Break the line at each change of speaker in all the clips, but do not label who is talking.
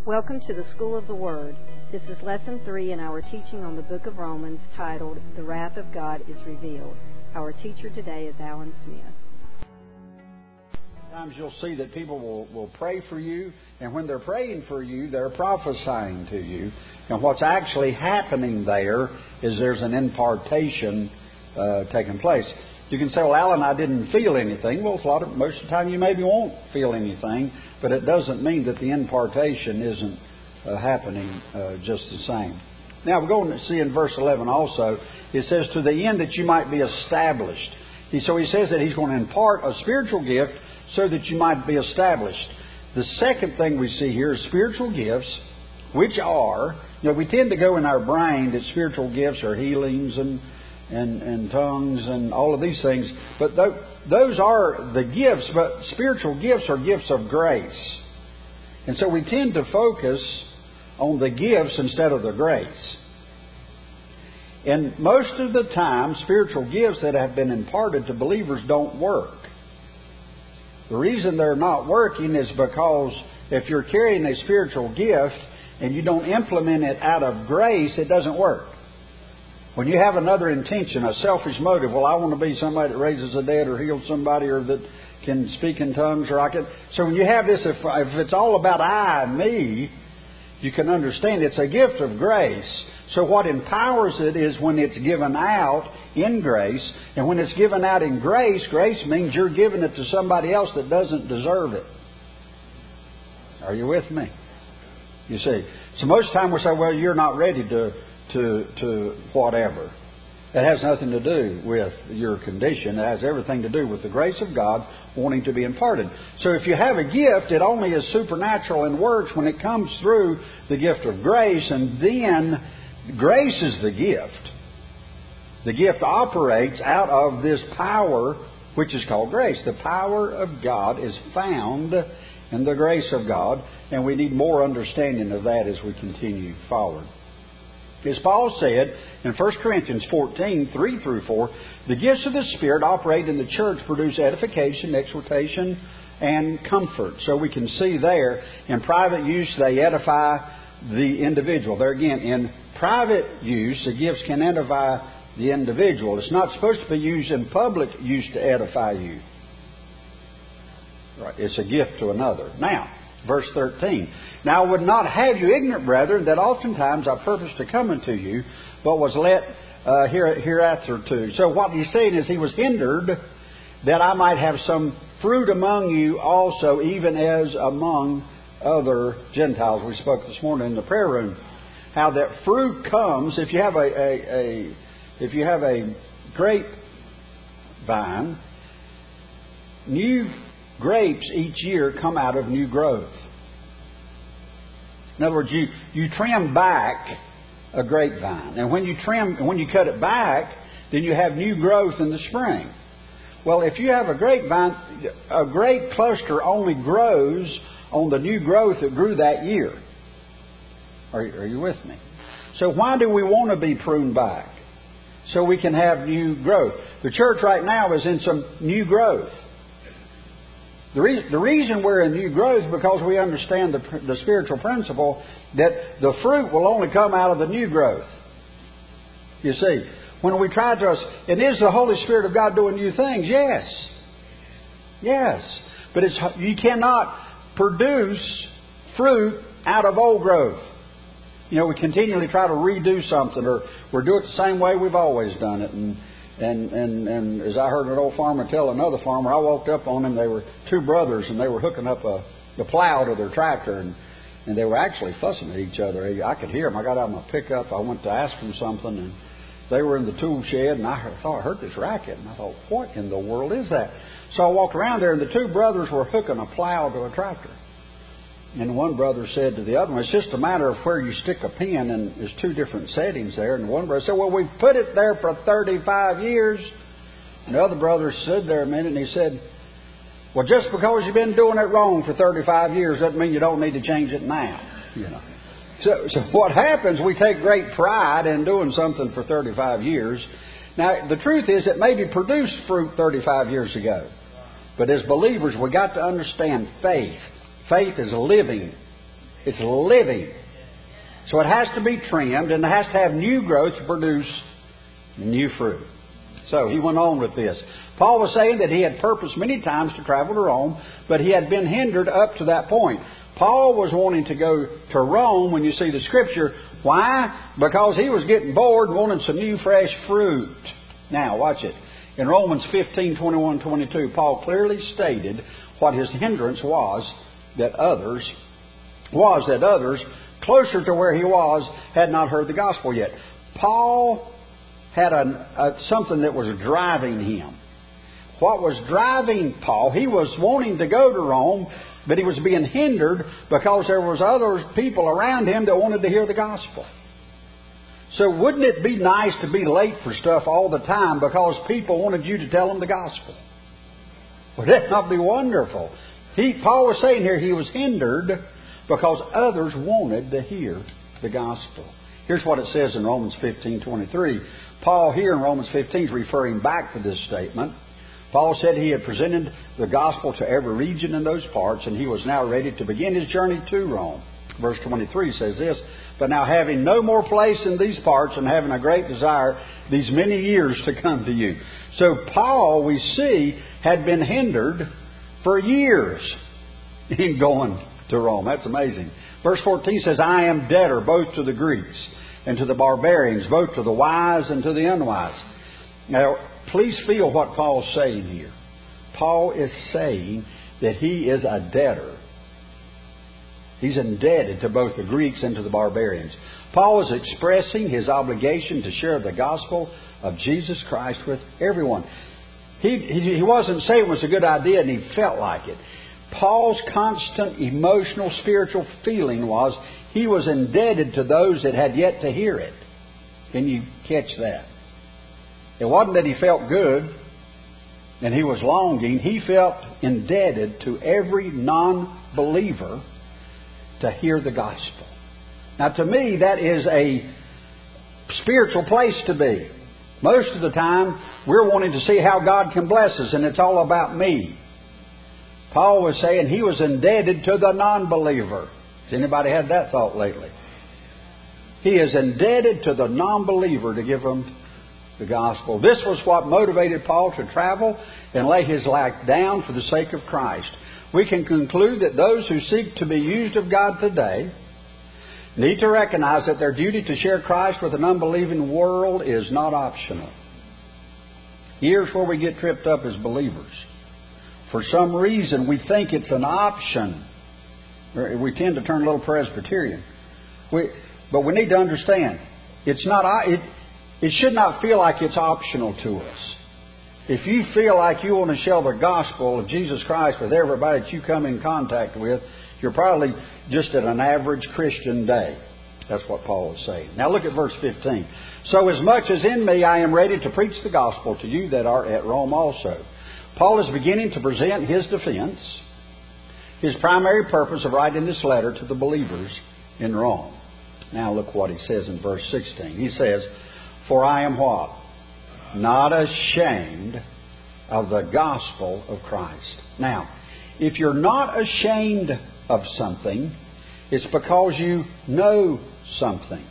Welcome to the School of the Word. This is Lesson 3 in our teaching on the book of Romans titled, The Wrath of God is Revealed. Our teacher today is Alan Smith.
Sometimes you'll see that people will pray for you, and when they're praying for you, they're prophesying to you. And what's actually happening there is there's an impartation taking place. You can say, well, Alan, I didn't feel anything. Well, most of the time you maybe won't feel anything, but it doesn't mean that the impartation isn't happening just the same. Now, we're going to see in verse 11 also, it says, to the end that you might be established. So he says that he's going to impart a spiritual gift so that you might be established. The second thing we see here is spiritual gifts, which are, we tend to go in our brain that spiritual gifts are healings and tongues and all of these things. But those are the gifts, but spiritual gifts are gifts of grace. And so we tend to focus on the gifts instead of the grace. And most of the time, spiritual gifts that have been imparted to believers don't work. The reason they're not working is because if you're carrying a spiritual gift and you don't implement it out of grace, it doesn't work. When you have another intention, a selfish motive, well, I want to be somebody that raises the dead or heals somebody or that can speak in tongues or I can. So when you have this, if it's all about I and me, you can understand it's a gift of grace. So what empowers it is when it's given out in grace. And when it's given out in grace, grace means you're giving it to somebody else that doesn't deserve it. Are you with me? You see. So most of the time we say, well, you're not ready to whatever. It has nothing to do with your condition. It has everything to do with the grace of God wanting to be imparted. So if you have a gift, it only is supernatural and works when it comes through the gift of grace, and then grace is the gift. The gift operates out of this power which is called grace. The power of God is found in the grace of God, and we need more understanding of that as we continue forward. As Paul said in 1 Corinthians 14, 3 through 4, the gifts of the Spirit operate in the church, produce edification, exhortation, and comfort. So we can see there, in private use, they edify the individual. There again, in private use, the gifts can edify the individual. It's not supposed to be used in public use to edify you. Right? It's a gift to another. Now, verse 13. Now I would not have you ignorant, brethren, that oftentimes I purposed to come unto you, but was let hereafter to. So what he's saying is he was hindered that I might have some fruit among you also, even as among other Gentiles. We spoke this morning in the prayer room how that fruit comes if you have a grape vine. New grapes each year come out of new growth. In other words, you trim back a grapevine, and when you cut it back, then you have new growth in the spring. Well, if you have a grapevine, a grape cluster only grows on the new growth that grew that year. Are you with me? So why do we want to be pruned back? So we can have new growth. The church right now is in some new growth. The reason we're in new growth is because we understand the spiritual principle that the fruit will only come out of the new growth. You see, when we try to... And is the Holy Spirit of God doing new things? Yes. Yes. But you cannot produce fruit out of old growth. We continually try to redo something, or we're doing it the same way we've always done it. And as I heard an old farmer tell another farmer, I walked up on them. They were two brothers, and they were hooking up the plow to their tractor, and they were actually fussing at each other. I could hear them. I got out of my pickup. I went to ask them something, and they were in the tool shed, and I heard this racket, and I thought, what in the world is that? So I walked around there, and the two brothers were hooking a plow to a tractor. And one brother said to the other one, it's just a matter of where you stick a pin, and there's two different settings there. And one brother said, well, we've put it there for 35 years. And the other brother stood there a minute, and he said, well, just because you've been doing it wrong for 35 years doesn't mean you don't need to change it now. So what happens, we take great pride in doing something for 35 years. Now, the truth is it maybe produced fruit 35 years ago. But as believers, we got to understand faith. Faith is living It's living. So it has to be trimmed and it has to have new growth to produce new fruit. So he went on with this. Paul was saying that he had purposed many times to travel to Rome, but he had been hindered up to that point. Paul was wanting to go to Rome when you see the Scripture. Why? Because he was getting bored and wanted some new fresh fruit. Now, watch it. In Romans 15:21-22, Paul clearly stated what his hindrance was that others, closer to where he was, had not heard the gospel yet. Paul had something that was driving him. What was driving Paul? He was wanting to go to Rome, but he was being hindered because there was other people around him that wanted to hear the gospel. So wouldn't it be nice to be late for stuff all the time because people wanted you to tell them the gospel? Would that not be wonderful? Paul was saying here he was hindered because others wanted to hear the gospel. Here's what it says in Romans 15:23. Paul here in Romans 15 is referring back to this statement. Paul said he had presented the gospel to every region in those parts, and he was now ready to begin his journey to Rome. Verse 23 says this, "But now having no more place in these parts and having a great desire these many years to come to you." So Paul, we see, had been hindered for years in going to Rome. That's amazing. Verse 14 says, "I am debtor both to the Greeks and to the barbarians, both to the wise and to the unwise." Now, please feel what Paul's saying here. Paul is saying that he is a debtor. He's indebted to both the Greeks and to the barbarians. Paul is expressing his obligation to share the gospel of Jesus Christ with everyone. He wasn't saying it was a good idea and he felt like it. Paul's constant emotional, spiritual feeling was he was indebted to those that had yet to hear it. Can you catch that? It wasn't that he felt good and he was longing. He felt indebted to every non-believer to hear the gospel. Now, to me, that is a spiritual place to be. Most of the time, we're wanting to see how God can bless us, and it's all about me. Paul was saying he was indebted to the non-believer. Has anybody had that thought lately? He is indebted to the non-believer to give them the gospel. This was what motivated Paul to travel and lay his life down for the sake of Christ. We can conclude that those who seek to be used of God today need to recognize that their duty to share Christ with an unbelieving world is not optional. Here's where we get tripped up as believers. For some reason, we think it's an option. We tend to turn a little Presbyterian. But we need to understand, it's not. It should not feel like it's optional to us. If you feel like you want to share the gospel of Jesus Christ with everybody that you come in contact with, you're probably just at an average Christian day. That's what Paul is saying. Now look at verse 15. "So as much as in me I am ready to preach the gospel to you that are at Rome also." Paul is beginning to present his defense, his primary purpose of writing this letter to the believers in Rome. Now look what he says in verse 16. He says, "For I am" what? "Not ashamed of the gospel of Christ." Now, if you're not ashamed of something, it's because you know something.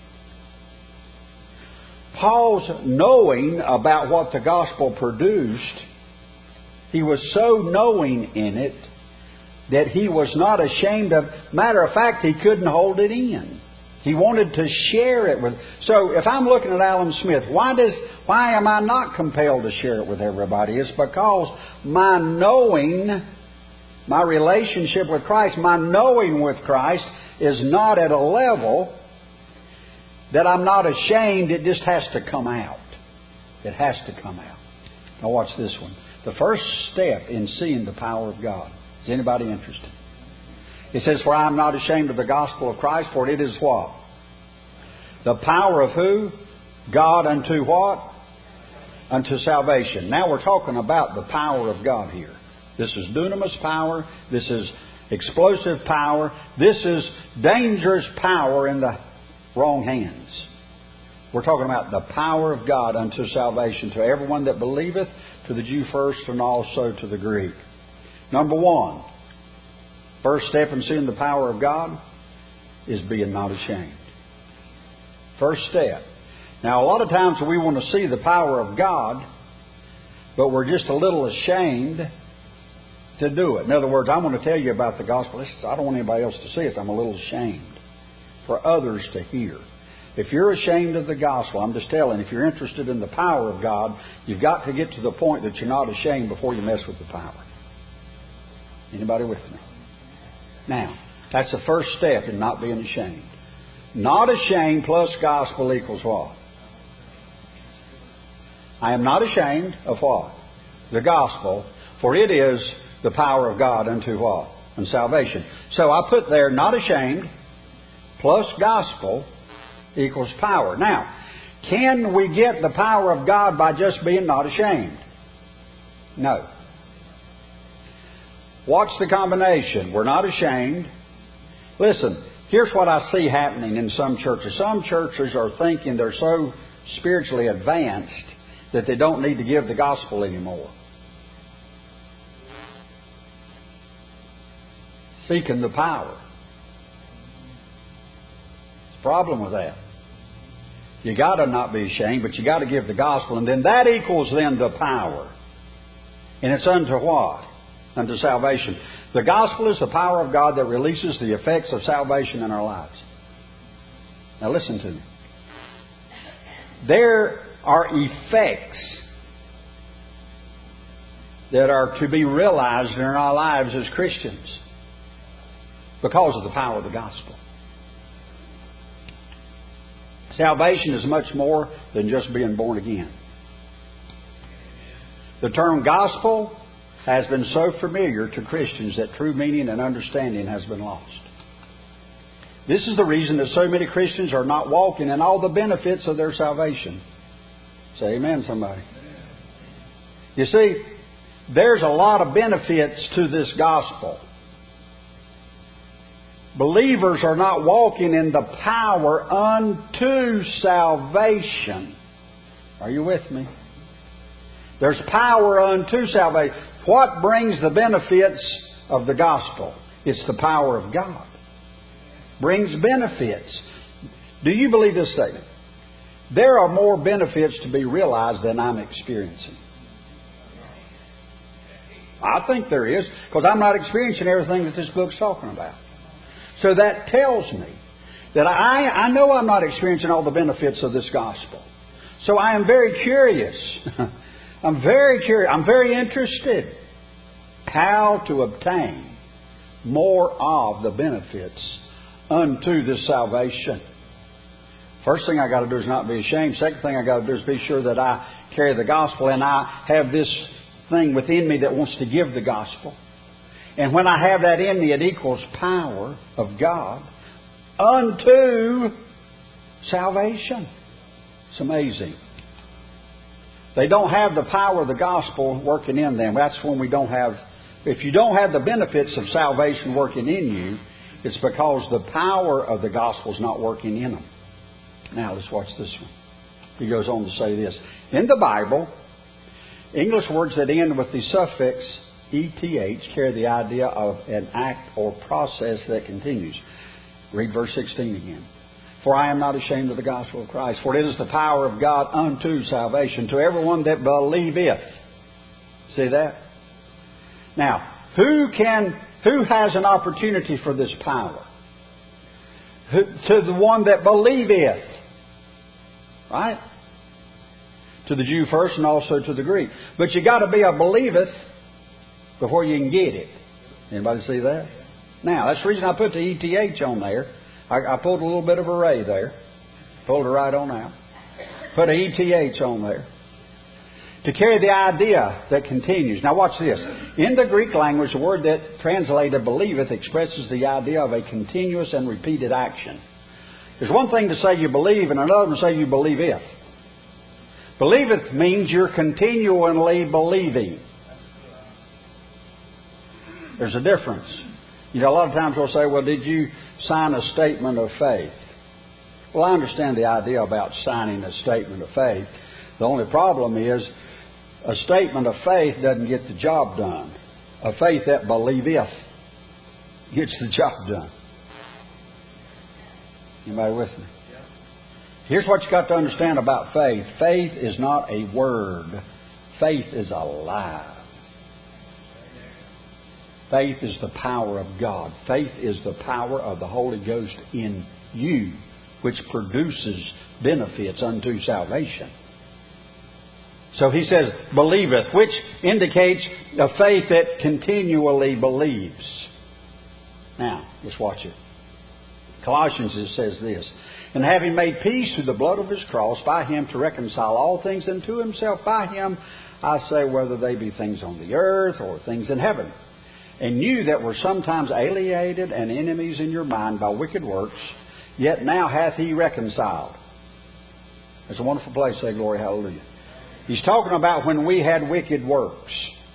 Paul's knowing about what the gospel produced, he was so knowing in it that he was not ashamed of. Matter of fact, he couldn't hold it in. He wanted to share it with. So if I'm looking at Alan Smith, why am I not compelled to share it with everybody? It's because my knowing, my relationship with Christ, my knowing with Christ is not at a level that I'm not ashamed. It just has to come out. It has to come out. Now watch this one. The first step in seeing the power of God. Is anybody interested? It says, "For I am not ashamed of the gospel of Christ, for it is" what? "The power of" who? God unto what? Unto salvation. Now we're talking about the power of God here. This is dunamis power. This is explosive power. This is dangerous power in the wrong hands. We're talking about the power of God unto salvation to everyone that believeth, to the Jew first and also to the Greek. Number one, first step in seeing the power of God is being not ashamed. First step. Now, a lot of times we want to see the power of God, but we're just a little ashamed to do it. In other words, I want to tell you about the gospel. I don't want anybody else to see it. So I'm a little ashamed for others to hear. If you're ashamed of the gospel, I'm just telling, if you're interested in the power of God, you've got to get to the point that you're not ashamed before you mess with the power. Anybody with me? Now, that's the first step in not being ashamed. Not ashamed plus gospel equals what? I am not ashamed of what? The gospel, for it is the power of God unto what? And salvation. So I put there, not ashamed plus gospel equals power. Now, can we get the power of God by just being not ashamed? No. What's the combination? We're not ashamed. Listen, here's what I see happening in some churches. Some churches are thinking they're so spiritually advanced that they don't need to give the gospel anymore. Seeking the power. There's a problem with that. You got to not be ashamed, but you got to give the gospel, and then that equals then the power. And it's unto what? Unto salvation. The gospel is the power of God that releases the effects of salvation in our lives. Now listen to me. There are effects that are to be realized in our lives as Christians because of the power of the gospel. Salvation is much more than just being born again. The term gospel has been so familiar to Christians that true meaning and understanding has been lost. This is the reason that so many Christians are not walking in all the benefits of their salvation. Say amen, somebody. You see, there's a lot of benefits to this gospel. Believers are not walking in the power unto salvation. Are you with me? There's power unto salvation. What brings the benefits of the gospel? It's the power of God. Brings benefits. Do you believe this statement? There are more benefits to be realized than I'm experiencing. I think there is, because I'm not experiencing everything that this book's talking about. So that tells me that I know I'm not experiencing all the benefits of this gospel. So I am very curious. I'm very curious. I'm very interested how to obtain more of the benefits unto this salvation. First thing I got to do is not be ashamed. Second thing I got to do is be sure that I carry the gospel and I have this thing within me that wants to give the gospel. And when I have that in me, it equals power of God unto salvation. It's amazing. They don't have the power of the gospel working in them. That's when we don't have... If you don't have the benefits of salvation working in you, it's because the power of the gospel is not working in them. Now, let's watch this one. He goes on to say this. In the Bible, English words that end with the suffix ETH carry the idea of an act or process that continues. Read verse 16 again. For I am not ashamed of the gospel of Christ, for it is the power of God unto salvation to everyone that believeth. See that? Now, who has an opportunity for this power? To the one that believeth. Right? To the Jew first and also to the Greek. But you got to be a believeth before you can get it. Anybody see that? Now, that's the reason I put the ETH on there. I pulled a little bit of a ray there. Pulled it right on out. Put an ETH on there. To carry the idea that continues. Now watch this. In the Greek language, the word that translated believeth expresses the idea of a continuous and repeated action. There's one thing to say you believe and another to say you believeth. Believeth means you're continually believing. There's a difference. You know, a lot of times we'll say, well, did you sign a statement of faith? Well, I understand the idea about signing a statement of faith. The only problem is a statement of faith doesn't get the job done. A faith that believeth gets the job done. Anybody with me? Here's what you got to understand about faith. Faith is not a word. Faith is alive. Faith is the power of God. Faith is the power of the Holy Ghost in you, which produces benefits unto salvation. So he says, believeth, which indicates a faith that continually believes. Now, let's watch it. Colossians, it says this, and having made peace through the blood of His cross, by Him to reconcile all things unto Himself, by Him, I say, whether they be things on the earth or things in heaven. And you that were sometimes alienated and enemies in your mind by wicked works, yet now hath He reconciled. It's a wonderful place, say glory, hallelujah. He's talking about when we had wicked works.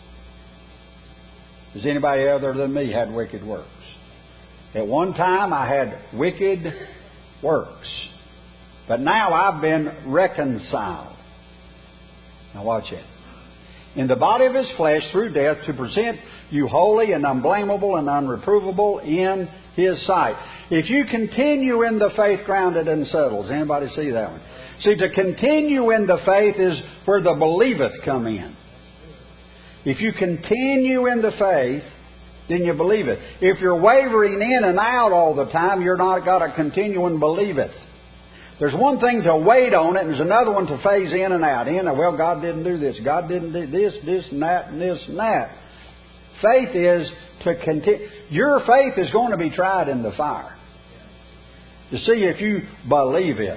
Has anybody other than me had wicked works? At one time I had wicked works. But now I've been reconciled. Now watch it. In the body of His flesh through death to present you holy and unblameable and unreprovable in His sight. If you continue in the faith grounded and settled. Does anybody see that one? See, to continue in the faith is where the believeth come in. If you continue in the faith, then you believe it. If you're wavering in and out all the time, you're not got to continue and believe it. There's one thing to wait on it, and there's another one to phase in and out. Well, God didn't do this. God didn't do this and that, and this and that. Faith is to continue. Your faith is going to be tried in the fire to see if you believe it.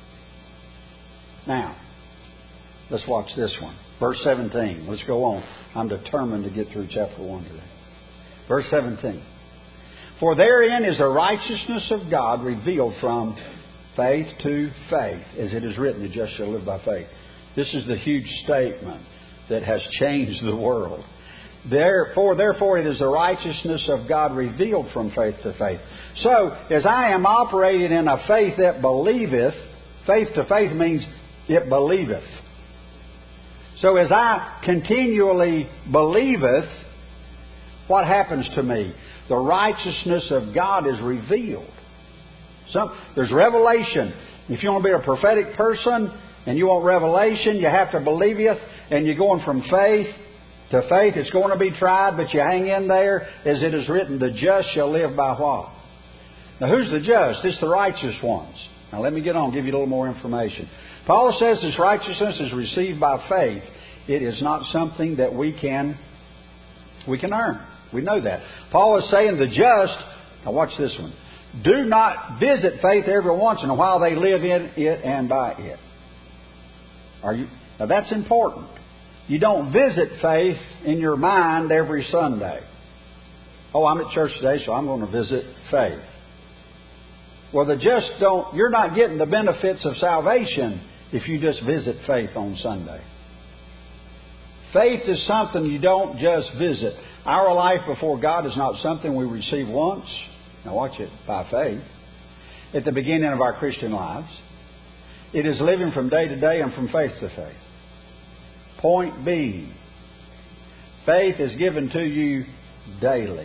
Now, let's watch this one. Verse 17. Let's go on. I'm determined to get through chapter 1 today. Verse 17. For therein is the righteousness of God revealed from faith to faith, as it is written, the just shall live by faith. This is the huge statement that has changed the world. Therefore it is the righteousness of God revealed from faith to faith. So, as I am operating in a faith that believeth, faith to faith means it believeth. So as I continually believeth, what happens to me? The righteousness of God is revealed. There's revelation. If you want to be a prophetic person and you want revelation, you have to believeth, and you're going from faith to faith. It's going to be tried, but you hang in there, as it is written, the just shall live by what? Now, who's the just? It's the righteous ones. Now, let me get on, give you a little more information. Paul says this righteousness is received by faith. It is not something that we can earn. We know that. Paul is saying the just, now watch this one, do not visit faith every once in a while. They live in it and by it. Now that's important. You don't visit faith in your mind every Sunday. Oh, I'm at church today, so I'm going to visit faith. Well, you're not getting the benefits of salvation if you just visit faith on Sunday. Faith is something you don't just visit. Our life before God is not something we receive once. Now watch it, by faith. At the beginning of our Christian lives. It is living from day to day and from faith to faith. Point being, faith is given to you daily.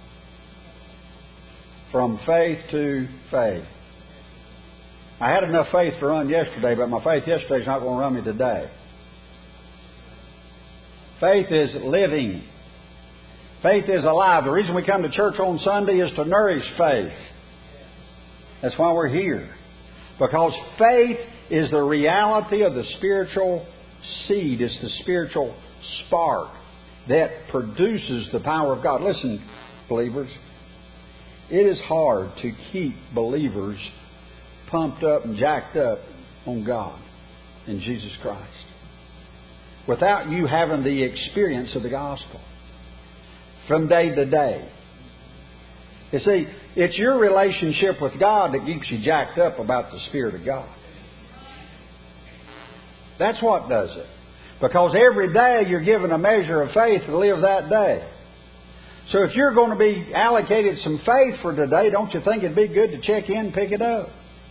From faith to faith. I had enough faith to run yesterday, but my faith yesterday is not going to run me today. Faith is living. Faith is alive. The reason we come to church on Sunday is to nourish faith. That's why we're here. Because faith is the reality of the spiritual seed. It's the spiritual spark that produces the power of God. Listen, believers. It is hard to keep believers pumped up and jacked up on God and Jesus Christ without you having the experience of the gospel from day to day. You see, it's your relationship with God that keeps you jacked up about the Spirit of God. That's what does it. Because every day you're given a measure of faith to live that day. So if you're going to be allocated some faith for today, don't you think it'd be good to check in and pick it up?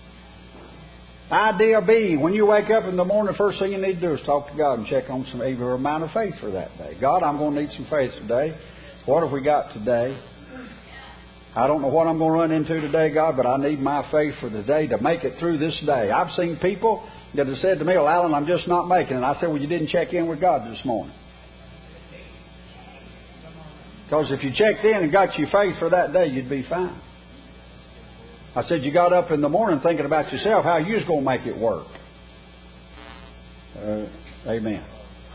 Idea B, when you wake up in the morning, the first thing you need to do is talk to God and check on some amount of faith for that day. God, I'm going to need some faith today. What have we got today? I don't know what I'm going to run into today, God, but I need my faith for the day to make it through this day. I've seen people that have said to me, well, Alan, I'm just not making it. And I said, well, you didn't check in with God this morning. Because if you checked in and got your faith for that day, you'd be fine. I said, you got up in the morning thinking about yourself, how you was going to make it work. Amen.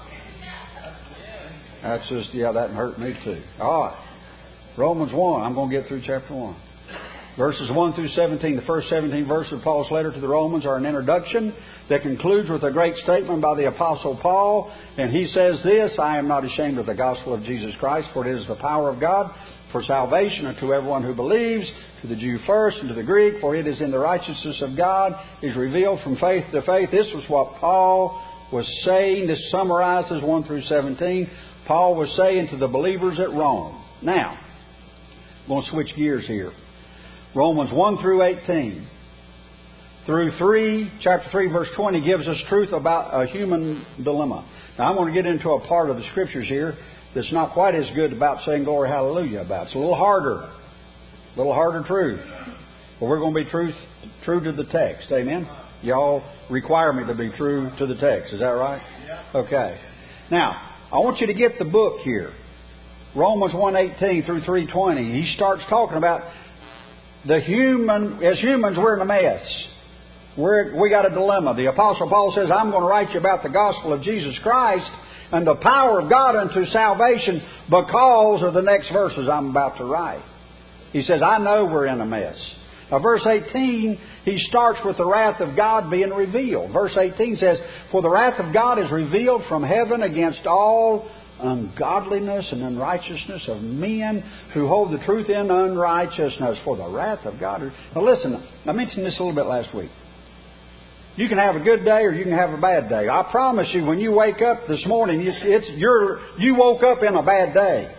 That's just, that hurt me too. All right. Romans 1. I'm going to get through chapter 1. Verses 1 through 17. The first 17 verses of Paul's letter to the Romans are an introduction that concludes with a great statement by the Apostle Paul. And he says this, I am not ashamed of the gospel of Jesus Christ, for it is the power of God for salvation unto everyone who believes, to the Jew first and to the Greek, for it is in the righteousness of God, is revealed from faith to faith. This was what Paul was saying. This summarizes 1 through 17. Paul was saying to the believers at Rome. Now, I'm going to switch gears here. Romans 1 through 18. Through chapter 3, verse 20 gives us truth about a human dilemma. Now, I'm going to get into a part of the Scriptures here that's not quite as good about saying glory hallelujah about. It's a little harder truth. But we're going to be true to the text. Amen? Y'all require me to be true to the text. Is that right? Yeah. Okay. Now, I want you to get the book here. Romans 1:18 through 3:20. He starts talking about as humans, we're in a mess. We got a dilemma. The Apostle Paul says, I'm going to write you about the gospel of Jesus Christ and the power of God unto salvation because of the next verses I'm about to write. He says, I know we're in a mess. Now, verse 18, he starts with the wrath of God being revealed. Verse 18 says, for the wrath of God is revealed from heaven against all ungodliness and unrighteousness of men who hold the truth in unrighteousness. For the wrath of God. Now listen, I mentioned this a little bit last week. You can have a good day or you can have a bad day. I promise you, when you wake up this morning, you woke up in a bad day.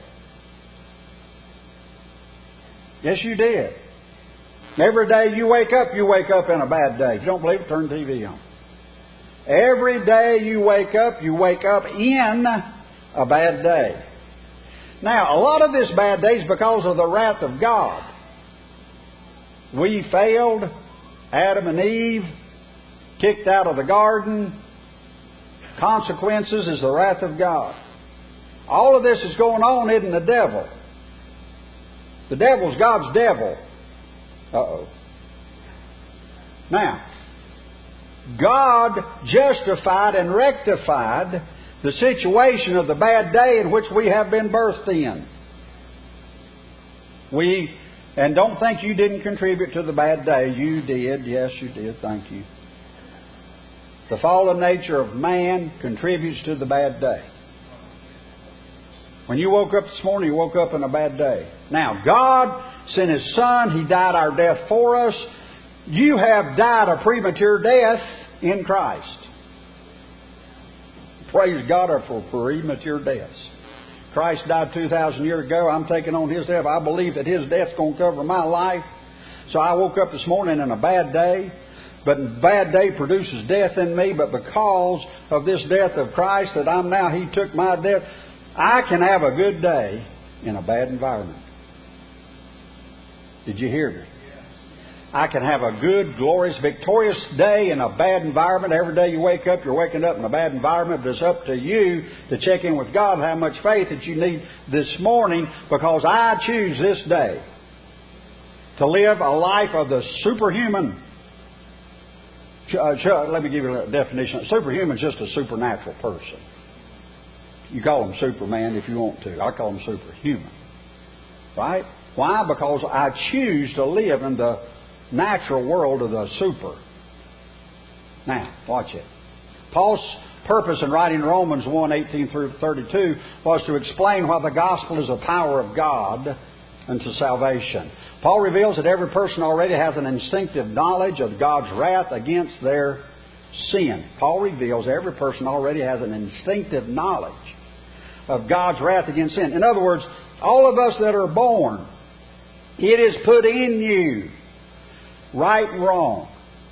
Yes, you did. Every day you wake up in a bad day. If you don't believe it, turn the TV on. Every day you wake up in a bad day. Now, a lot of this bad day is because of the wrath of God. We failed. Adam and Eve kicked out of the garden. Consequences is the wrath of God. All of this is going on in the devil. The devil's God's devil. Uh-oh. Now, God justified and rectified the situation of the bad day in which we have been birthed in. And don't think you didn't contribute to the bad day. You did. Yes, you did. Thank you. The fallen nature of man contributes to the bad day. When you woke up this morning, you woke up in a bad day. Now, God sent His Son. He died our death for us. You have died a premature death in Christ. Praise God for premature deaths. Christ died 2,000 years ago. I'm taking on His death. I believe that His death's going to cover my life. So I woke up this morning in a bad day. But a bad day produces death in me. But because of this death of Christ that I'm now, He took my death, I can have a good day in a bad environment. Did you hear me? I can have a good, glorious, victorious day in a bad environment. Every day you wake up, you're waking up in a bad environment. But it's up to you to check in with God how much faith that you need this morning, because I choose this day to live a life of the superhuman. Let me give you a definition. Superhuman is just a supernatural person. You call him Superman if you want to. I call him superhuman. Right? Why? Because I choose to live in the natural world of the super. Now, watch it. Paul's purpose in writing Romans 1:18 through 32 was to explain why the gospel is the power of God unto salvation. Paul reveals that every person already has an instinctive knowledge of God's wrath against their sin. Paul reveals every person already has an instinctive knowledge of God's wrath against sin. In other words, all of us that are born, it is put in you, right and wrong.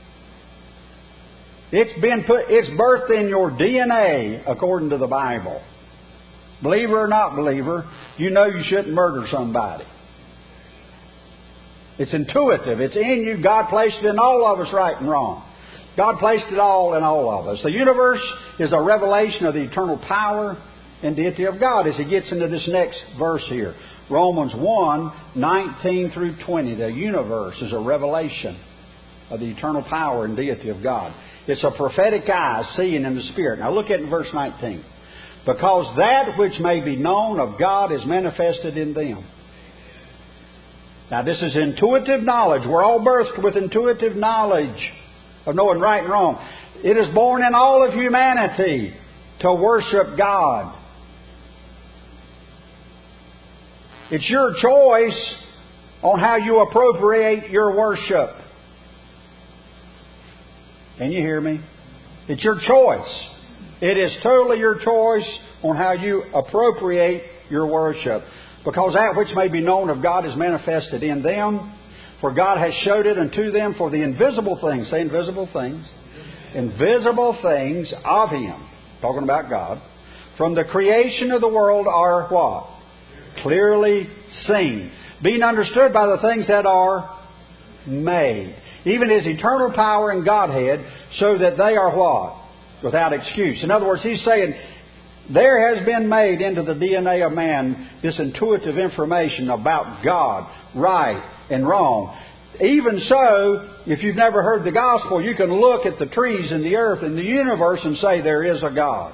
It's birthed in your DNA according to the Bible. Believer or not believer, you know you shouldn't murder somebody. It's intuitive. It's in you. God placed it in all of us, right and wrong. God placed it all in all of us. The universe is a revelation of the eternal power and deity of God as He gets into this next verse here. Romans 1:19 through 20. The universe is a revelation of the eternal power and deity of God. It's a prophetic eye seeing in the Spirit. Now look at it in verse 19. Because that which may be known of God is manifested in them. Now this is intuitive knowledge. We're all birthed with intuitive knowledge of knowing right and wrong. It is born in all of humanity to worship God. It's your choice on how you appropriate your worship. Can you hear me? It's your choice. It is totally your choice on how you appropriate your worship. Because that which may be known of God is manifested in them. For God has showed it unto them for the invisible things. Say invisible things. Invisible things of Him. Talking about God. From the creation of the world are what? Clearly seen. Being understood by the things that are made. Even His eternal power and Godhead, so that they are what? Without excuse. In other words, He's saying, there has been made into the DNA of man this intuitive information about God, right and wrong. Even so, if you've never heard the gospel, you can look at the trees and the earth and the universe and say there is a God.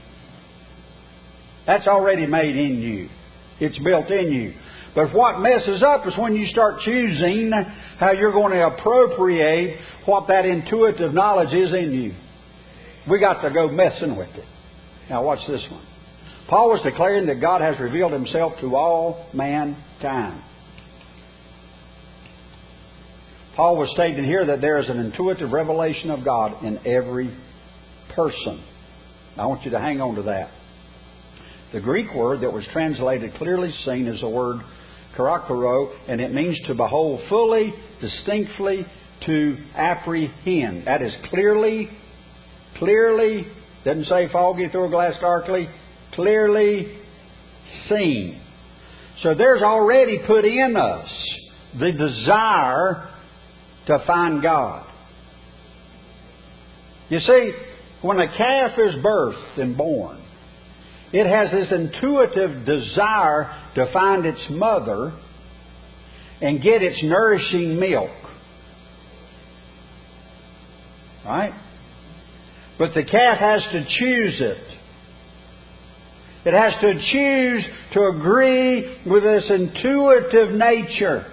That's already made in you. It's built in you. But what messes up is when you start choosing how you're going to appropriate what that intuitive knowledge is in you. We got to go messing with it. Now watch this one. Paul was declaring that God has revealed Himself to all mankind. Paul was stating here that there is an intuitive revelation of God in every person. I want you to hang on to that. The Greek word that was translated clearly seen is the word karakaro, and it means to behold fully, distinctly, to apprehend. That is clearly, doesn't say foggy through a glass darkly, clearly seen. So there's already put in us the desire to find God. You see, when a calf is birthed and born, it has this intuitive desire to find its mother and get its nourishing milk. Right? But the calf has to choose it. It has to choose to agree with this intuitive nature.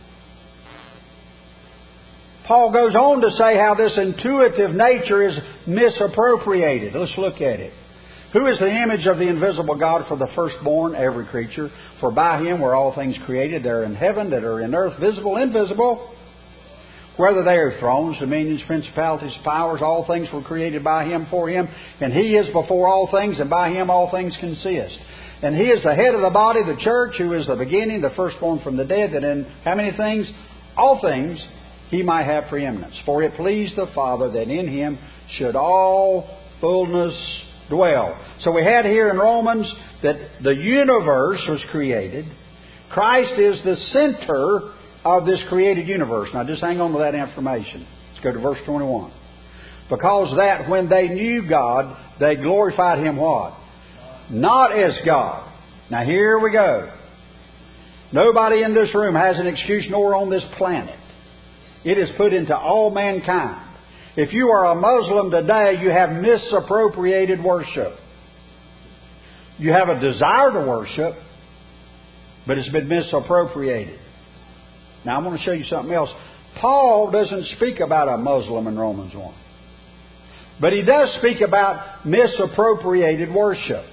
Paul goes on to say how this intuitive nature is misappropriated. Let's look at it. Who is the image of the invisible God? For the firstborn, every creature. For by Him were all things created, that are in heaven, that are in earth, visible, invisible. Whether they are thrones, dominions, principalities, powers, all things were created by Him, for Him. And He is before all things, and by Him all things consist. And He is the head of the body, the church, who is the beginning, the firstborn from the dead, that in how many things? All things He might have preeminence. For it pleased the Father that in Him should all fullness dwell. So we had here in Romans that the universe was created. Christ is the center of this created universe. Now just hang on to that information. Let's go to verse 21. Because that when they knew God, they glorified Him what? Not as God. Now here we go. Nobody in this room has an excuse, nor on this planet. It is put into all mankind. If you are a Muslim today, you have misappropriated worship. You have a desire to worship, but it's been misappropriated. Now I want to show you something else. Paul doesn't speak about a Muslim in Romans 1. But he does speak about misappropriated worship.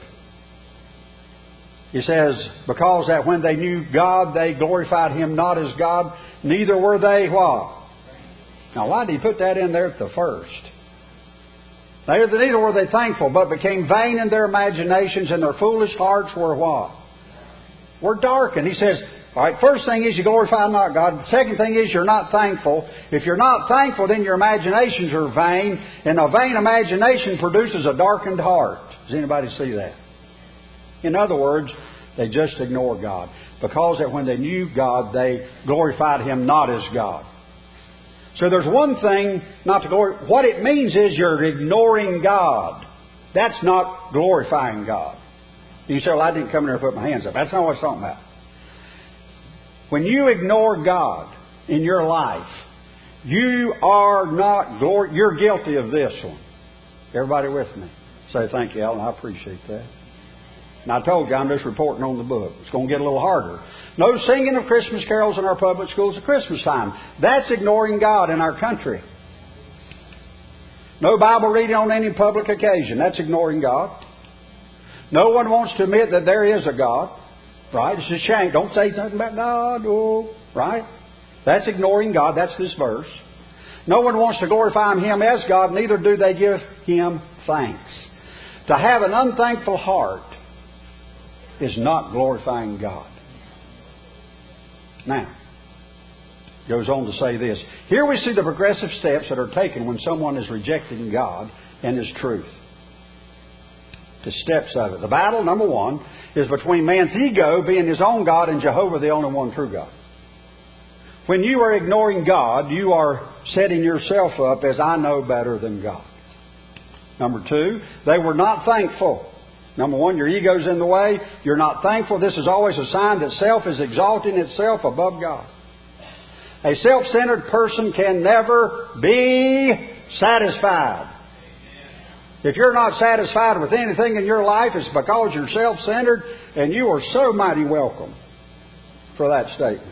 He says, because that when they knew God, they glorified Him not as God, neither were they what? Now, why did he put that in there at the first? Neither were they thankful, but became vain in their imaginations, and their foolish hearts were what? Were darkened. He says, all right, first thing is you glorify not God. Second thing is you're not thankful. If you're not thankful, then your imaginations are vain, and a vain imagination produces a darkened heart. Does anybody see that? In other words, They just ignore God. Because that when they knew God, they glorified Him not as God. So there's one thing not to glorify. What it means is you're ignoring God. That's not glorifying God. You say, well, I didn't come in here and put my hands up. That's not what I'm talking about. When you ignore God in your life, you are not you're guilty of this one. Everybody with me? Say, thank you, Alan. I appreciate that. And I told you, I'm just reporting on the book. It's going to get a little harder. No singing of Christmas carols in our public schools at Christmas time. That's ignoring God in our country. No Bible reading on any public occasion. That's ignoring God. No one wants to admit that there is a God. Right? It's a shame. Don't say something about God. Oh, right? That's ignoring God. That's this verse. No one wants to glorify Him as God, neither do they give Him thanks. To have an unthankful heart is not glorifying God. Now, goes on to say this. Here we see the progressive steps that are taken when someone is rejecting God and His truth. The steps of it. The battle, number one, is between man's ego being his own God and Jehovah, the only one true God. When you are ignoring God, you are setting yourself up as I know better than God. Number two, they were not thankful. Number one, your ego's in the way. You're not thankful. This is always a sign that self is exalting itself above God. A self-centered person can never be satisfied. If you're not satisfied with anything in your life, it's because you're self-centered, and you are so mighty welcome for that statement.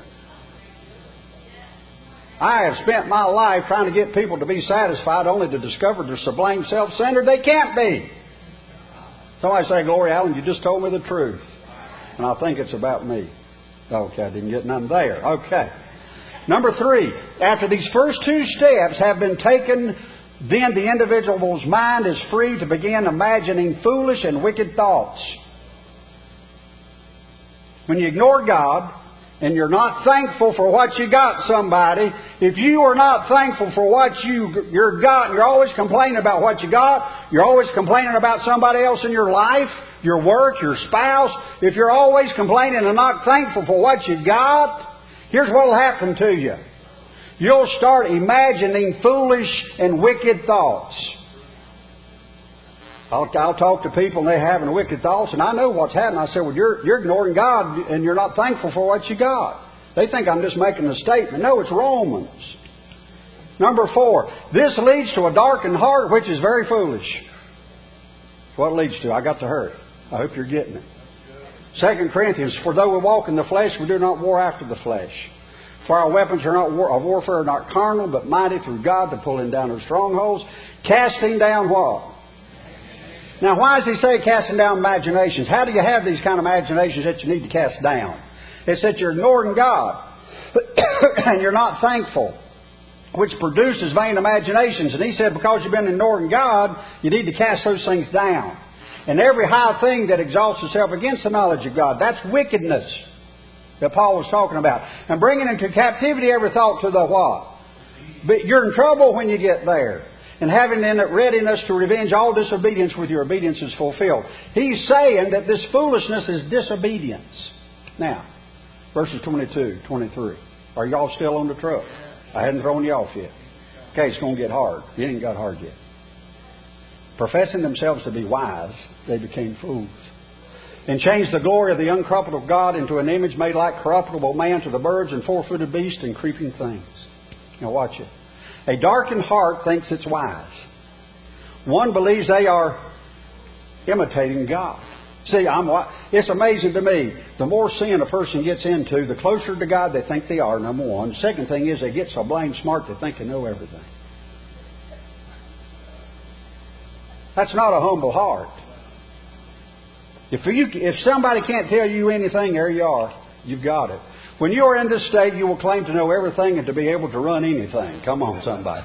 I have spent my life trying to get people to be satisfied only to discover they're so blame self-centered they can't be. Somebody say, Glory, Alan, you just told me the truth. And I think it's about me. Okay, I didn't get none there. Okay. Number three, after these first two steps have been taken, then the individual's mind is free to begin imagining foolish and wicked thoughts. When you ignore God and you're not thankful for what you got, somebody, if you are not thankful for what you're got, you're always complaining about what you got, you're always complaining about somebody else in your life, your work, your spouse, if you're always complaining and not thankful for what you got, here's what will happen to you. You'll start imagining foolish and wicked thoughts. I'll talk to people and they're having wicked thoughts, and I know what's happening. I say, well, you're ignoring God and you're not thankful for what you got. They think I'm just making a statement. No, it's Romans. Number 4, this leads to a darkened heart, which is very foolish. What it leads to? I got to hurry. I hope you're getting it. 2 Corinthians, for though we walk in the flesh, we do not war after the flesh. For our weapons are not our warfare are not carnal, but mighty through God to pulling down of strongholds, casting down what? Now, why does he say casting down imaginations? How do you have these kind of imaginations that you need to cast down? It's that you're ignoring God and you're not thankful, which produces vain imaginations. And he said because you've been ignoring God, you need to cast those things down. And every high thing that exalts itself against the knowledge of God, that's wickedness that Paul was talking about. And bringing into captivity every thought to the what? But you're in trouble when you get there. And having in it readiness to revenge all disobedience with your obedience is fulfilled. He's saying that this foolishness is disobedience. Now, verses 22, 23. Are y'all still on the truck? I hadn't thrown you off yet. Okay, it's going to get hard. It ain't got hard yet. Professing themselves to be wise, they became fools. And changed the glory of the uncorruptible God into an image made like corruptible man, to the birds and four-footed beasts and creeping things. Now watch it. A darkened heart thinks it's wise. One believes they are imitating God. See, it's amazing to me. The more sin a person gets into, the closer to God they think they are, number one. The second thing is they get so blame smart they think they know everything. That's not a humble heart. If somebody can't tell you anything, there you are. You've got it. When you are in this state, you will claim to know everything and to be able to run anything. Come on, somebody.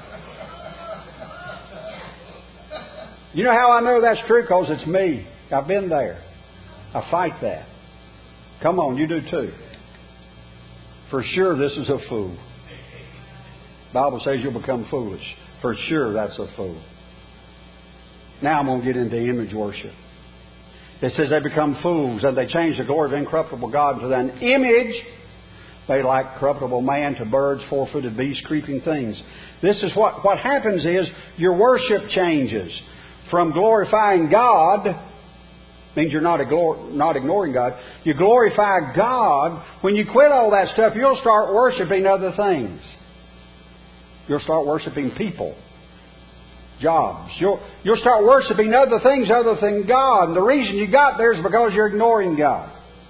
You know how I know that's true? Because it's me. I've been there. I fight that. Come on, you do too. For sure, this is a fool. The Bible says you'll become foolish. For sure, that's a fool. Now I'm going to get into image worship. It says they become fools, and they change the glory of incorruptible God into an image made like corruptible man, to birds, four-footed beasts, creeping things. This is what happens is your worship changes from glorifying God. Means you're not ignoring God. You glorify God. When you quit all that stuff, you'll start worshiping other things. You'll start worshiping people, jobs. You'll start worshiping other things other than God. And the reason you got there is because you're ignoring God.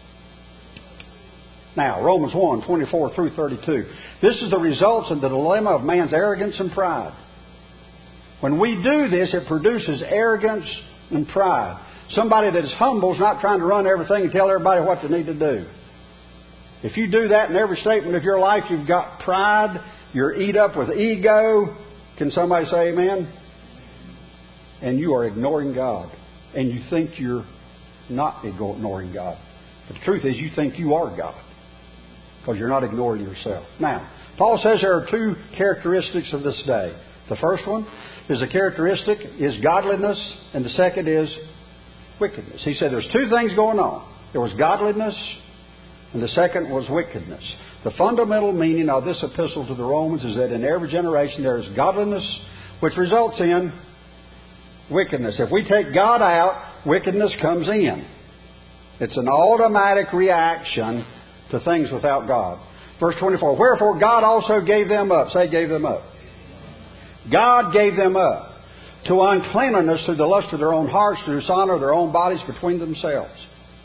Now, Romans 1, 24 through 32. This is the results of the dilemma of man's arrogance and pride. When we do this, it produces arrogance and pride. Somebody that is humble is not trying to run everything and tell everybody what they need to do. If you do that in every statement of your life, you've got pride, you're eat up with ego. Can somebody say amen? And you are ignoring God. And you think you're not ignoring God. But the truth is you think you are God. Because you're not ignoring yourself. Now, Paul says there are two characteristics of this day. The first one is a characteristic is godliness, and the second is wickedness. He said there's two things going on. There was godliness, and the second was wickedness. The fundamental meaning of this epistle to the Romans is that in every generation there is godliness, which results in wickedness. If we take God out, wickedness comes in. It's an automatic reaction to things without God. Verse 24, wherefore God also gave them up. Say, gave them up. God gave them up to uncleanness through the lust of their own hearts, to dishonor their own bodies between themselves.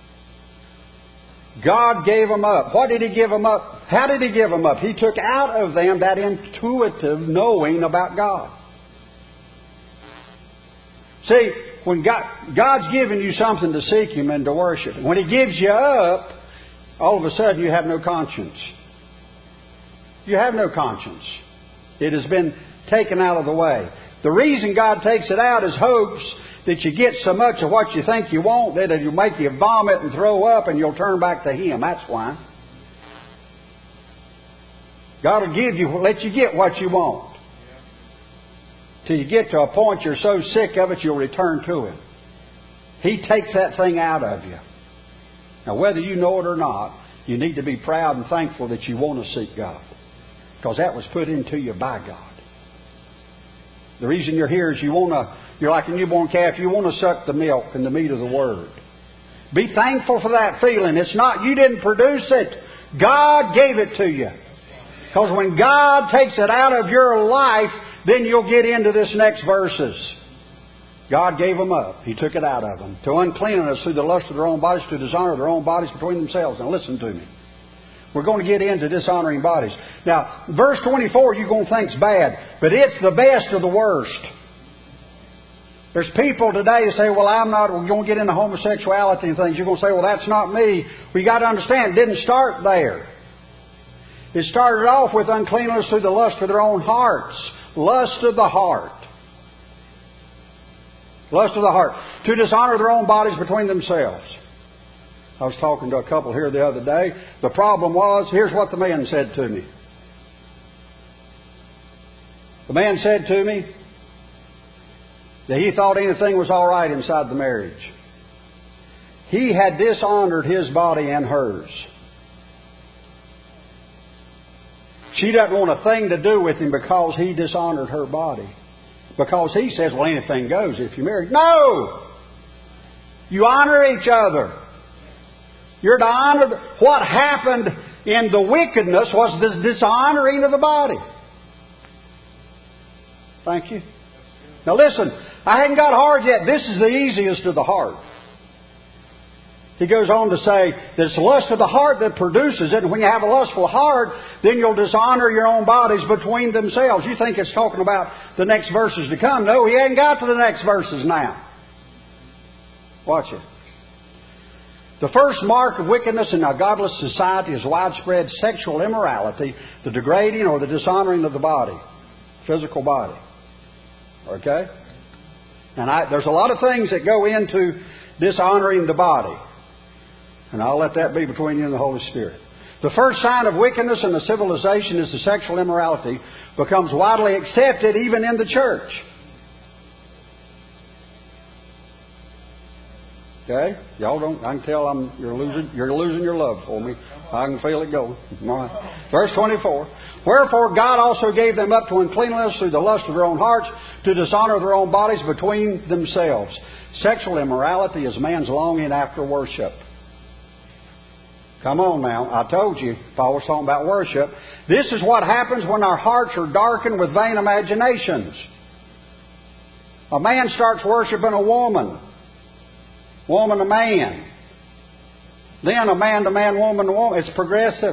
God gave them up. What did He give them up? How did He give them up? He took out of them that intuitive knowing about God. See, when God's given you something to seek Him and to worship, when He gives you up, all of a sudden you have no conscience. You have no conscience. It has been taken out of the way. The reason God takes it out is hopes that you get so much of what you think you want that it'll make you vomit and throw up and you'll turn back to Him. That's why. God will let you get what you want. Till you get to a point you're so sick of it you'll return to Him. He takes that thing out of you. Now, whether you know it or not, you need to be proud and thankful that you want to seek God. Because that was put into you by God. The reason you're here is you're like a newborn calf, you want to suck the milk and the meat of the Word. Be thankful for that feeling. It's not, you didn't produce it. God gave it to you. Because when God takes it out of your life, then you'll get into this next verses. God gave them up. He took it out of them. To uncleanness through the lust of their own bodies, to dishonor their own bodies between themselves. Now listen to me. We're going to get into dishonoring bodies. Now, verse 24 you're going to think is bad, but it's the best of the worst. There's people today who say, well, we're going to get into homosexuality and things. You're going to say, well, that's not me. Well, you got to understand, it didn't start there. It started off with uncleanness through the lust of their own hearts. Lust of the heart. Lust of the heart. To dishonor their own bodies between themselves. I was talking to a couple here the other day. The problem was, here's what the man said to me. The man said to me that he thought anything was all right inside the marriage. He had dishonored his body and hers. She doesn't want a thing to do with him because he dishonored her body. Because he says, well, anything goes if you're married. No! You honor each other. You're to honor. What happened in the wickedness was this dishonoring of the body. Thank you. Now listen, I hadn't got hard yet. This is the easiest of the heart. He goes on to say that it's the lust of the heart that produces it. And when you have a lustful heart, then you'll dishonor your own bodies between themselves. You think it's talking about the next verses to come. No, he ain't got to the next verses now. Watch it. The first mark of wickedness in a godless society is widespread sexual immorality, the degrading or the dishonoring of the body, physical body. Okay? And there's a lot of things that go into dishonoring the body. And I'll let that be between you and the Holy Spirit. The first sign of wickedness in the civilization is the sexual immorality becomes widely accepted even in the church. Okay? Y'all don't, I can tell you're losing your love for me. I can feel it going. All right. Verse 24. Wherefore God also gave them up to uncleanness through the lust of their own hearts, to dishonor their own bodies between themselves. Sexual immorality is man's longing after worship. Come on now. I told you, Paul was talking about worship. This is what happens when our hearts are darkened with vain imaginations. A man starts worshiping a woman. Woman to man. Then a man to man, woman to woman. It's progressive.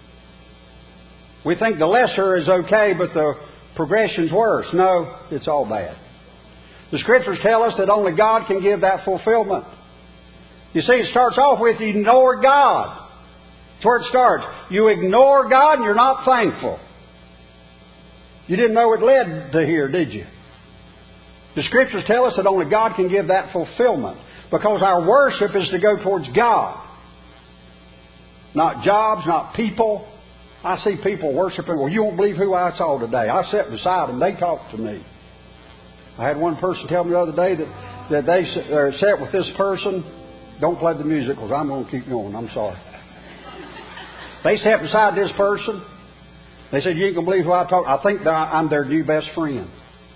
We think the lesser is okay, but the progression's worse. No, it's all bad. The Scriptures tell us that only God can give that fulfillment. You see, it starts off with you ignore God. That's where it starts. You ignore God and you're not thankful. You didn't know it led to here, did you? The Scriptures tell us that only God can give that fulfillment. Because our worship is to go towards God. Not jobs, not people. I see people worshiping. Well, you won't believe who I saw today. I sat beside them. They talked to me. I had one person tell me the other day that they sat with this person. Don't play the music because I'm going to keep going. I'm sorry. They sat beside this person. They said, you ain't going to believe who I talked to. I think that I'm their new best friend.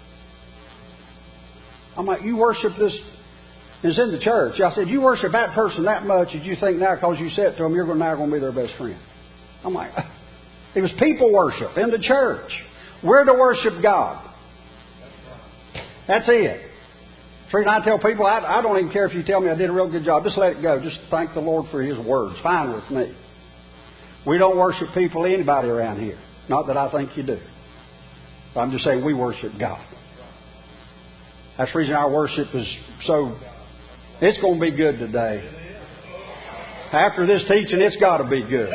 I'm like, you worship this. It's in the church. I said, you worship that person that much that you think now because you said to them, you're now going to be their best friend. I'm like, it was people worship in the church. We're to worship God. That's it. Freaking, I tell people, I don't even care if you tell me I did a real good job. Just let it go. Just thank the Lord for His words. Fine with me. We don't worship people, anybody around here. Not that I think you do. I'm just saying we worship God. That's the reason our worship is so... It's going to be good today. After this teaching, it's got to be good.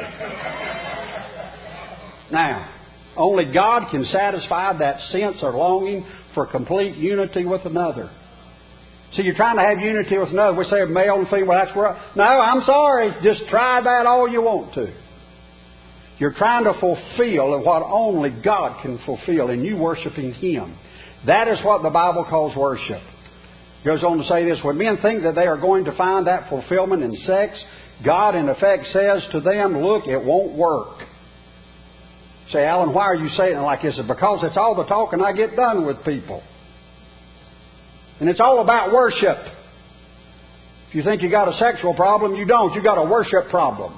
Now, only God can satisfy that sense or longing for complete unity with another. See, you're trying to have unity with another. We say male and female, that's where... No, I'm sorry. Just try that all you want to. You're trying to fulfill what only God can fulfill in you worshiping Him. That is what the Bible calls worship. It goes on to say this, when men think that they are going to find that fulfillment in sex, God in effect says to them, look, it won't work. Say, Alan, why are you saying it like this? It's because it's all the talking I get done with people. And it's all about worship. If you think you got a sexual problem, you don't. You got a worship problem.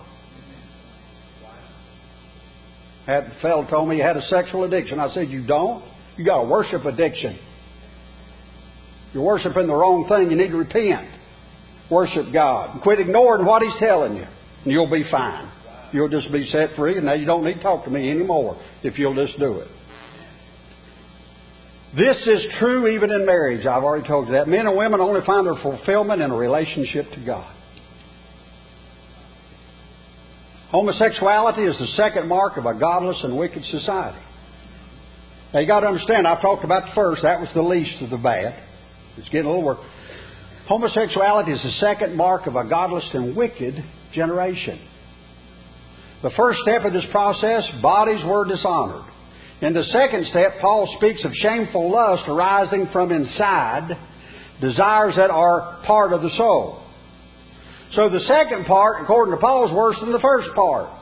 That fellow told me he had a sexual addiction. I said, you don't? You got a worship addiction. You're worshiping the wrong thing. You need to repent. Worship God. And quit ignoring what He's telling you. And you'll be fine. You'll just be set free. And now you don't need to talk to me anymore if you'll just do it. This is true even in marriage. I've already told you that. Men and women only find their fulfillment in a relationship to God. Homosexuality is the second mark of a godless and wicked society. Now you got to understand, I've talked about the first. That was the least of the bad. It's getting a little worse. Homosexuality is the second mark of a godless and wicked generation. The first step of this process, bodies were dishonored. In the second step, Paul speaks of shameful lust arising from inside, desires that are part of the soul. So the second part, according to Paul, is worse than the first part.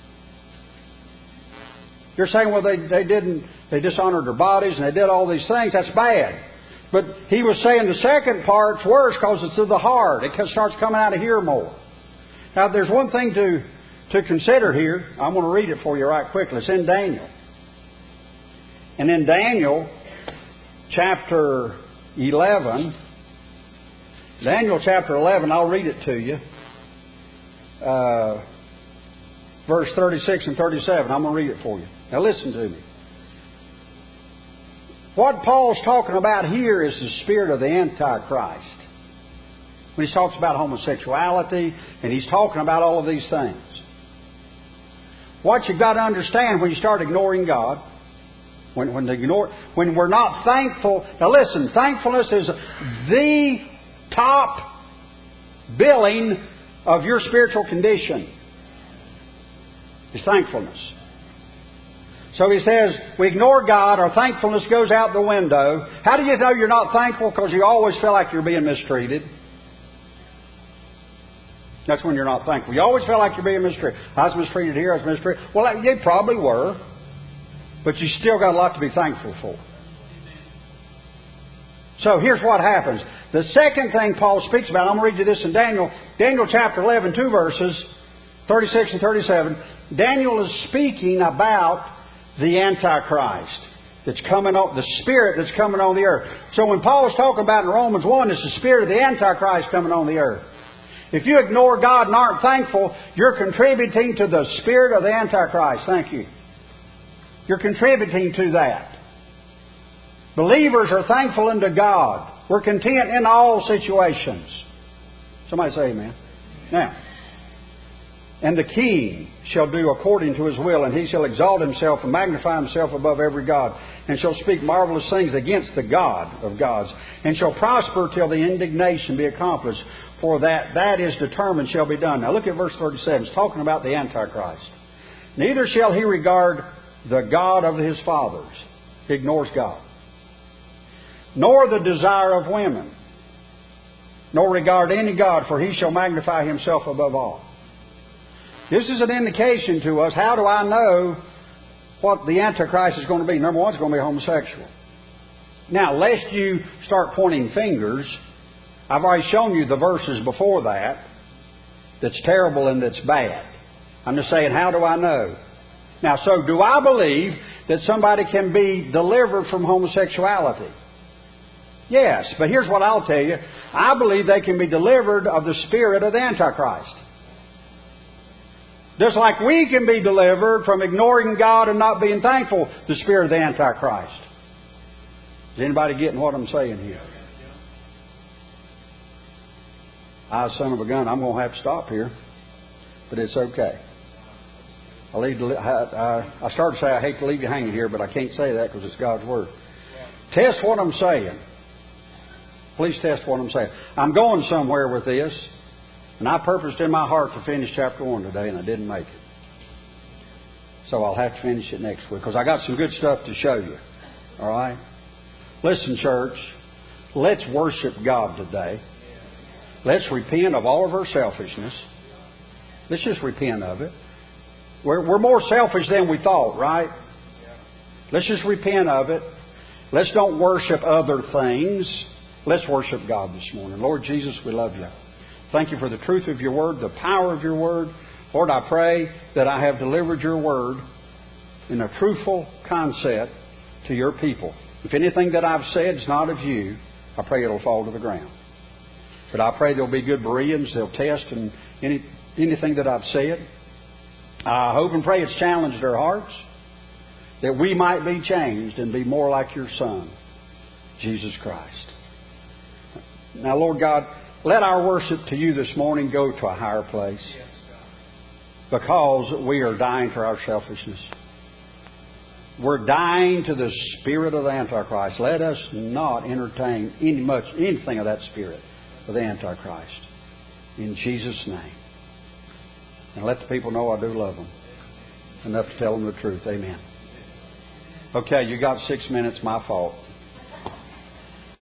You're saying, well, they dishonored their bodies and they did all these things. That's bad. But he was saying the second part's worse because it's of the heart. It starts coming out of here more. Now, there's one thing to consider here. I'm going to read it for you right quickly. It's in Daniel. And in Daniel chapter 11, I'll read it to you. Verse 36 and 37. I'm going to read it for you. Now listen to me. What Paul's talking about here is the spirit of the Antichrist. When he talks about homosexuality, and he's talking about all of these things. What you've got to understand when you start ignoring God, when we're not thankful. Now listen, thankfulness is the top billing of your spiritual condition. Is thankfulness. So he says, we ignore God, our thankfulness goes out the window. How do you know you're not thankful? Because you always feel like you're being mistreated. That's when you're not thankful. You always feel like you're being mistreated. I was mistreated here, I was mistreated. Well, you probably were. But you still got a lot to be thankful for. So here's what happens. The second thing Paul speaks about, I'm going to read you this in Daniel. Daniel chapter 11, 2 verses, 36 and 37. Daniel is speaking about the Antichrist that's coming on, the spirit that's coming on the earth. So when Paul was talking about in Romans 1, it's the spirit of the Antichrist coming on the earth. If you ignore God and aren't thankful, you're contributing to the spirit of the Antichrist. Thank you. You're contributing to that. Believers are thankful unto God. We're content in all situations. Somebody say amen. Now, and the king shall do according to his will, and he shall exalt himself and magnify himself above every god, and shall speak marvelous things against the God of gods, and shall prosper till the indignation be accomplished, for that is determined shall be done. Now look at verse 37. It's talking about the Antichrist. Neither shall he regard the God of his fathers. He ignores God. Nor the desire of women, nor regard any God, for he shall magnify himself above all. This is an indication to us. How do I know what the Antichrist is going to be? Number one, it's going to be homosexual. Now, lest you start pointing fingers, I've already shown you the verses before that that's terrible and that's bad. I'm just saying, how do I know? Now, so do I believe that somebody can be delivered from homosexuality? Yes, but here's what I'll tell you. I believe they can be delivered of the spirit of the Antichrist. Just like we can be delivered from ignoring God and not being thankful, the spirit of the Antichrist. Is anybody getting what I'm saying here? I, son of a gun, I'm going to have to stop here, but it's okay. I started to say I hate to leave you hanging here, but I can't say that because it's God's Word. Test what I'm saying. Please test what I'm saying. I'm going somewhere with this, and I purposed in my heart to finish chapter 1 today, and I didn't make it. So I'll have to finish it next week, because I got some good stuff to show you. All right? Listen, church, let's worship God today. Let's repent of all of our selfishness. Let's just repent of it. We're more selfish than we thought, right? Let's just repent of it. Let's don't worship other things. Let's worship God this morning. Lord Jesus, we love you. Thank you for the truth of your word, the power of your word. Lord, I pray that I have delivered your word in a truthful concept to your people. If anything that I've said is not of you, I pray it'll fall to the ground. But I pray there'll be good Bereans. They'll test and anything that I've said. I hope and pray it's challenged their hearts, that we might be changed and be more like your Son, Jesus Christ. Now, Lord God, let our worship to you this morning go to a higher place, because we are dying to our selfishness. We're dying to the spirit of the Antichrist. Let us not entertain anything of that spirit of the Antichrist. In Jesus' name. And let the people know I do love them enough to tell them the truth. Amen. Okay, you got 6 minutes. My fault.